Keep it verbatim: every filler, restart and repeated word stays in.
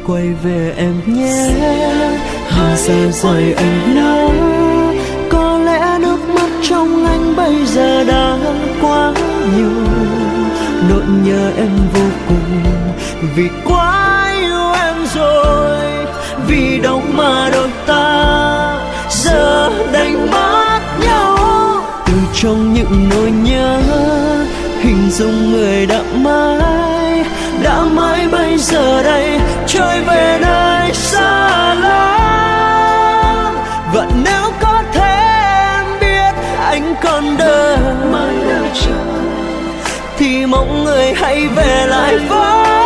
quay về em nhé. Hà xa rời anh đã, có lẽ nước mắt trong anh bây giờ đã quá nhiều. Nỗi nhớ em vô cùng, vì quá yêu em rồi. Vì đâu mà đôi ta giờ đành mất nhau. Từ trong những nỗi nhớ, hình dung người đã mãi, đã mãi bây giờ đây trôi về nơi xa lắm. Và nếu có thể em biết anh còn đợi, thì mong người hãy về lại với